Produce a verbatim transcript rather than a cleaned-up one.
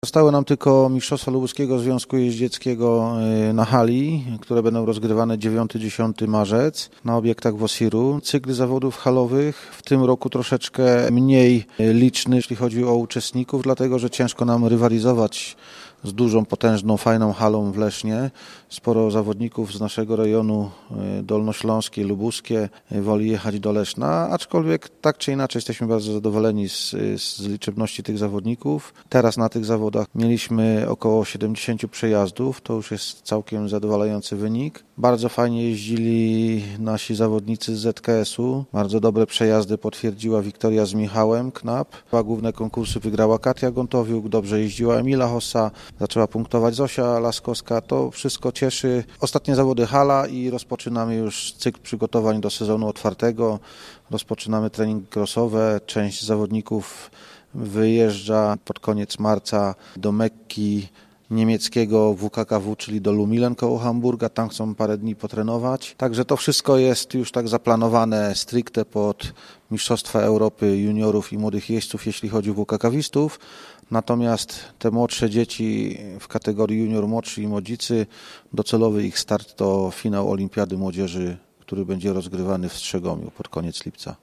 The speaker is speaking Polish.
Zostały nam tylko Mistrzostwa Lubuskiego Związku Jeździeckiego na hali, które będą rozgrywane dziewiąty dziesiąty marzec na obiektach Wosiru. Cykl zawodów halowych w tym roku troszeczkę mniej liczny, jeśli chodzi o uczestników, dlatego że ciężko nam rywalizować z dużą, potężną, fajną halą w Lesznie. Sporo zawodników z naszego rejonu dolnośląskie, lubuskie woli jechać do Leszna, aczkolwiek tak czy inaczej jesteśmy bardzo zadowoleni z, z liczebności tych zawodników. Teraz na tych zawodach mieliśmy około siedemdziesiąt przejazdów, to już jest całkiem zadowalający wynik. Bardzo fajnie jeździli nasi zawodnicy z Z K S-u. Bardzo dobre przejazdy potwierdziła Wiktoria z Michałem Knap. Dwa główne konkursy wygrała Katia Gontowiuk, dobrze jeździła Emila Hossa, zaczęła punktować Zosia Laskowska. To wszystko cieszy. Ostatnie zawody hala i rozpoczynamy już cykl przygotowań do sezonu otwartego. Rozpoczynamy treningi crossowe. Część zawodników wyjeżdża pod koniec marca do Mekki niemieckiego W K K W, czyli do Lumilen koło Hamburga. Tam chcą parę dni potrenować. Także to wszystko jest już tak zaplanowane stricte pod Mistrzostwa Europy juniorów i młodych jeźdźców, jeśli chodzi o W K K W-istów. Natomiast te młodsze dzieci w kategorii junior, młodszy i młodzicy, docelowy ich start to finał Olimpiady Młodzieży, który będzie rozgrywany w Strzegomiu pod koniec lipca.